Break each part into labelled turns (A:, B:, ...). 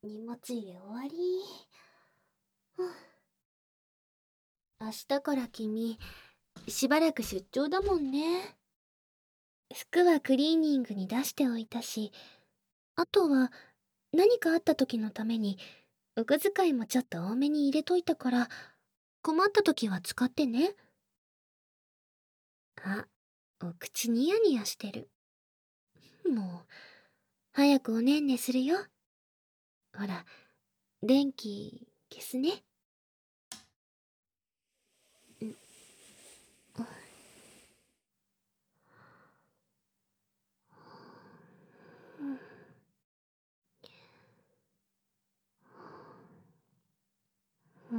A: 荷物入れ終わり。明日から君、しばらく出張だもんね。服はクリーニングに出しておいたし、あとは何かあった時のために、お小遣いもちょっと多めに入れといたから、困った時は使ってね。あ、お口ニヤニヤしてる。もう、早くおねんねするよ。ほら、電気消すね。うん。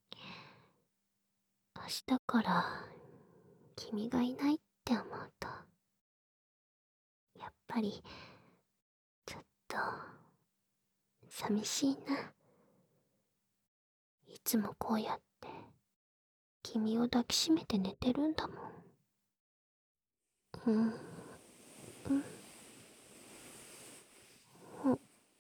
A: 明日から君がいないって思うと、やっぱりちょっと寂しいな。いつもこうやって君を抱きしめて寝てるんだもん。うん。うん。うん。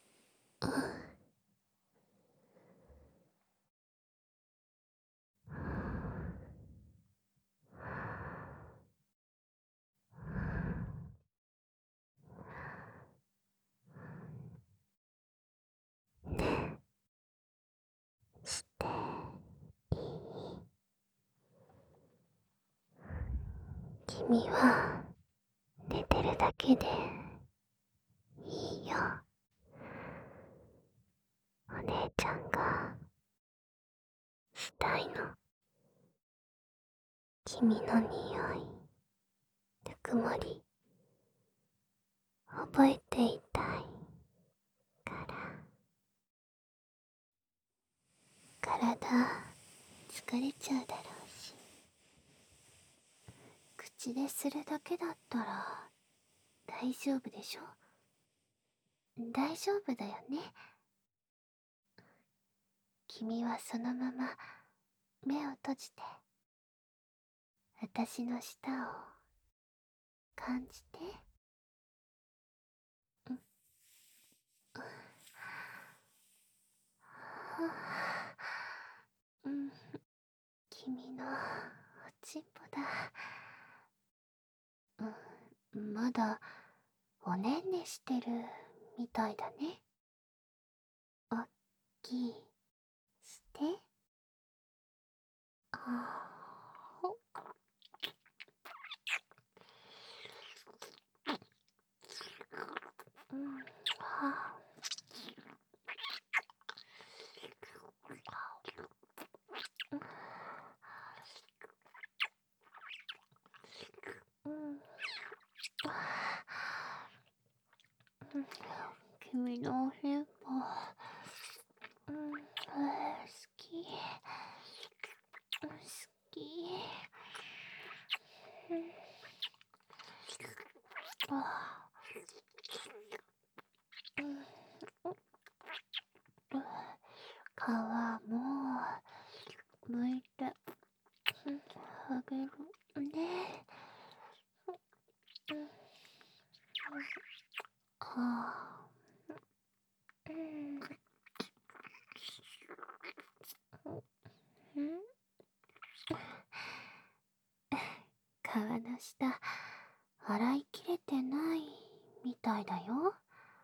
A: していい？君は寝てるだけでいいよ。お姉ちゃんがしたいの。君の匂い、ぬくもり、覚えていたいから。体疲れちゃうだろうし、口でするだけだったら大丈夫でしょ？大丈夫だよね。君はそのまま目を閉じて、私の舌を感じて。うん。うん。君のおちんぽだ。うん、まだおねんねしてるみたいだね。おっきいして。ほうん。はうん。うん。君のおしっぽ、うん、好き。好き。うん。あうん。皮も剥いて、うん、あげるね。うん。あー、うん。うん。皮の下、洗いきれてないみたいだよ。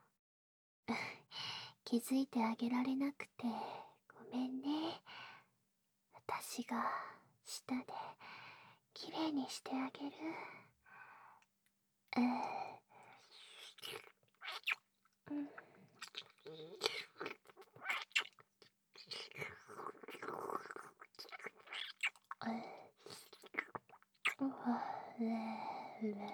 A: 気づいてあげられなくてごめんね。私が舌できれいにしてあげる。うん。うん。うわ、れれ。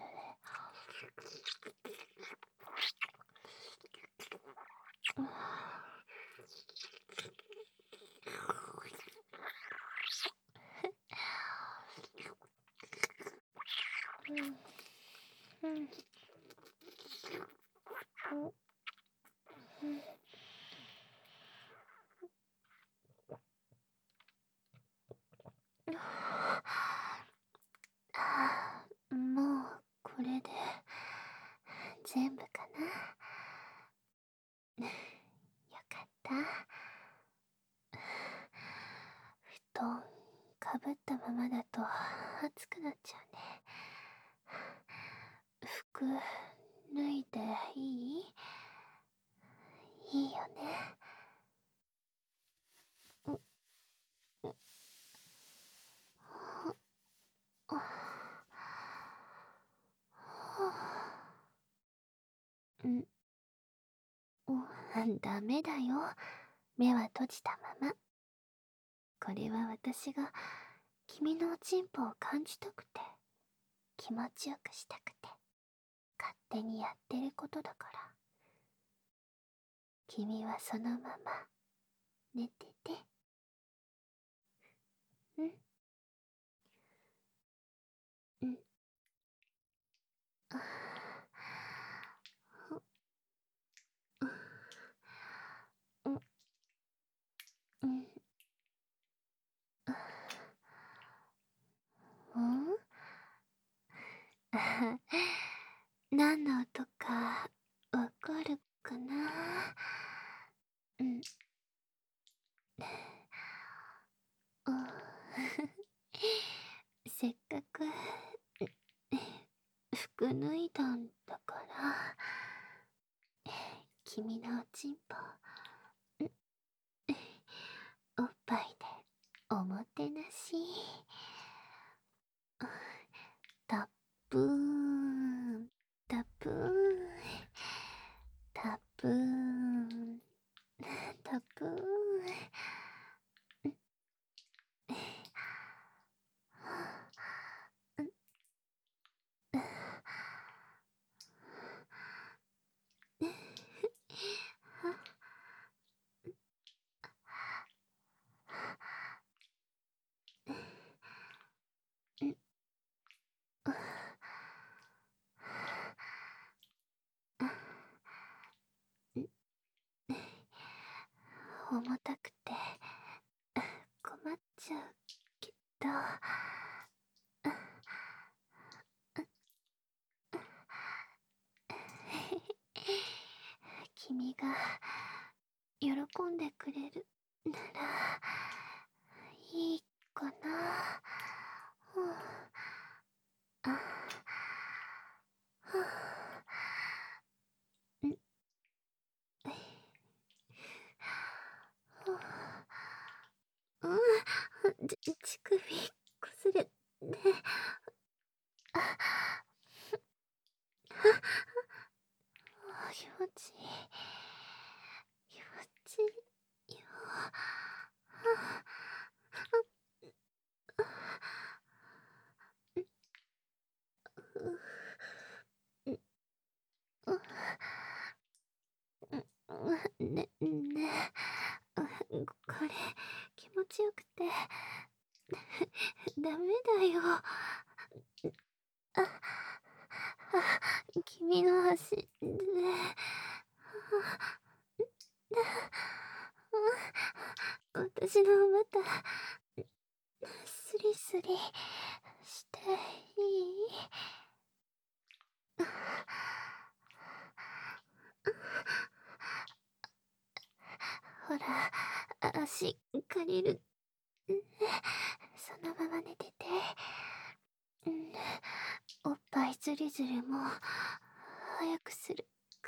A: うん。うん。うん。もうこれで全部かな。よかっ熱くなっちゃうね。服脱いでいい？いいよね。う、う、あ、うん、ダメだよ。目は閉じたまま。これは私が君のおちんぽを感じたくて、気持ちよくしたくて、勝手にやってることだから。君はそのまま寝てて。うん、うん。あ、うん、うん、うん。あ、何の音かわかるかな？うん。うん。せっかく服脱いだんだから、君のおちんぽ、おっぱいでおもてなし。たっぷーん、たっぷーん、たっぷーん、たっぷーん。重たくて困っちゃうけど、君が喜んでくれるならいいかな。うん、あ、うん、うん、乳首こすれて、気持ちいい、気持ちいいよ。ね、ね、これ気持ちよくてダメだよ。君の足で、私のまたスリスリしていい？ほら、足借りるね。そのまま寝てて。うん、おっぱいズリズリも早くするから。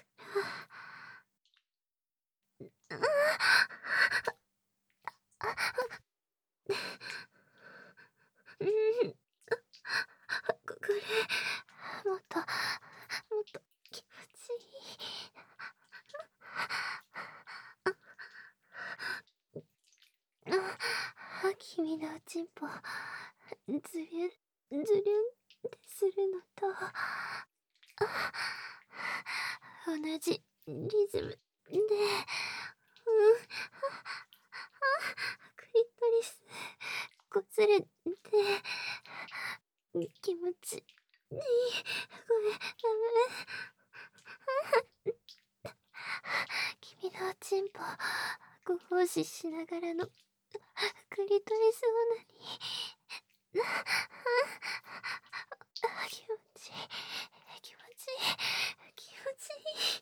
A: うん、これもっと気持ちいい。君のおちんぽズリュンズリュンってするのと同じリズムで、クリトリスこすれて気持ちいい。これダメ。君のおちんぽご奉仕しながらのクリトリスオナニー。気持ちいい、気持ちいい、気持ちいい。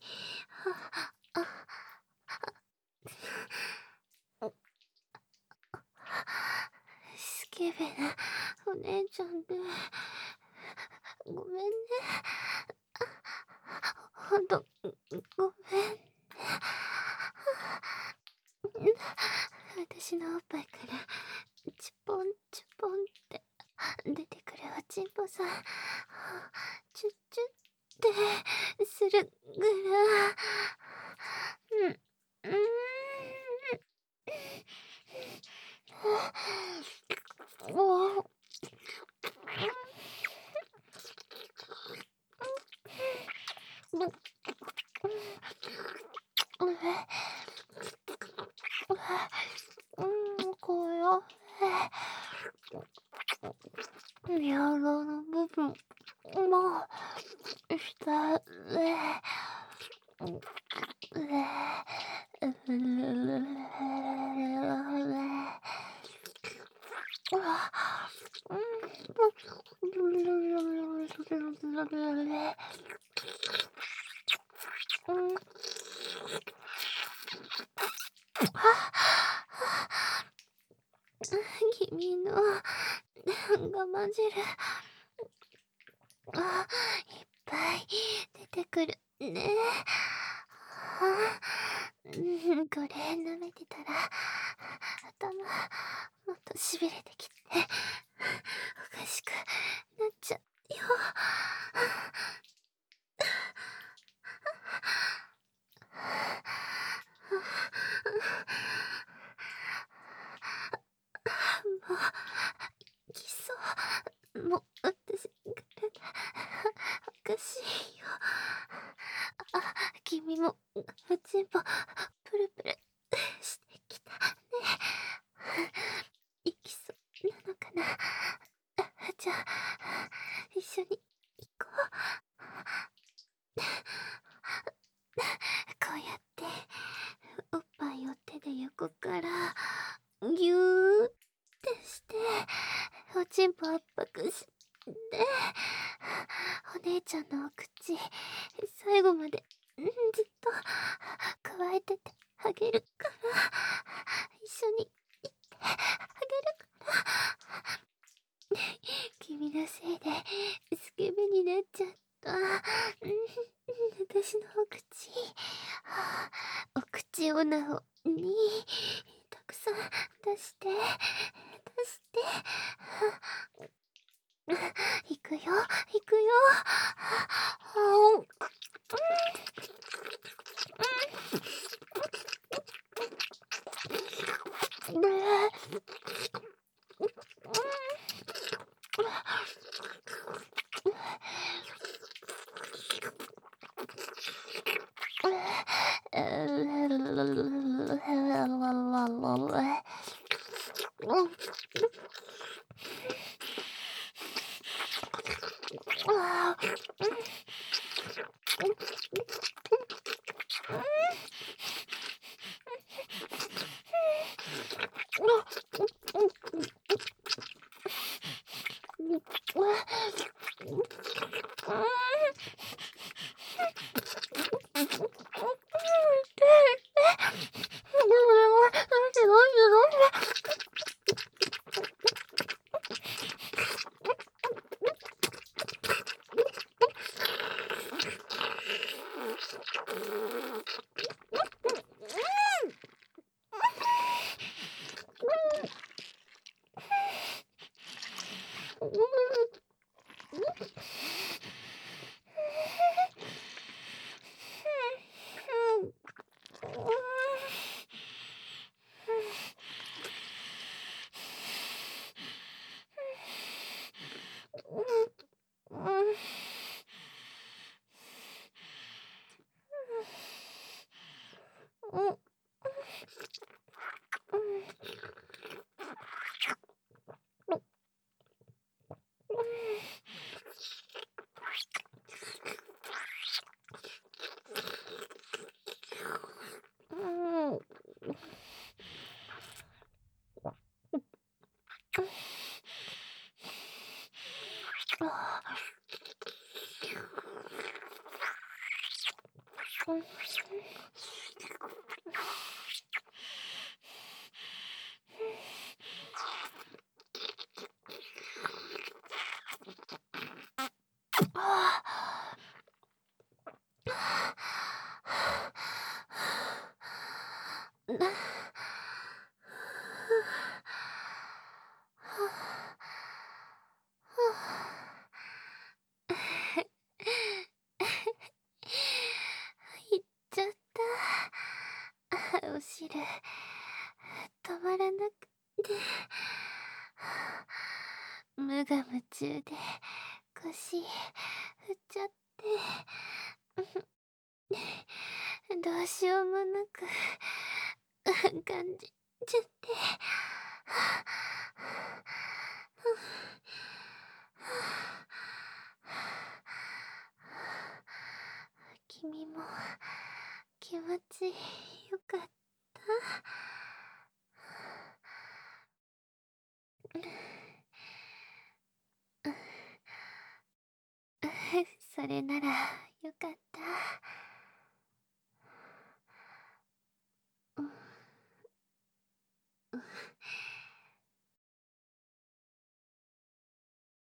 A: スケベなおね姉ちゃんでごめんね。ほんとごめん。私のおっぱいからチュポンチュポンって出てくるおちんぽさん、チュッチュってするぐら。うん、もう、こよやろの部分も下で君の我慢汁いっぱい出てくるね。これ舐めてたら頭もっとしびれてきておかしくなっちゃうよ。もうきそうもう私体おかしいよ。君もおちんぽプルプルしてきたね。行きそうなのかな。じゃあ一緒に行こう。こうやっておっぱいを手で横からぎゅーってしておちんぽ圧迫してお姉ちゃんのお口最後までずっと加えててあげるから、一緒に行ってあげるから。君のせいでスケベになっちゃった。私のお口、お口オナホにたくさん出して出して。行くよ行くよ。 いっちゃった。お汁止まらなくて、無我夢中で腰振っちゃって、どうしようもなく感じちゃって。君も気持ちよかった？それならよかった。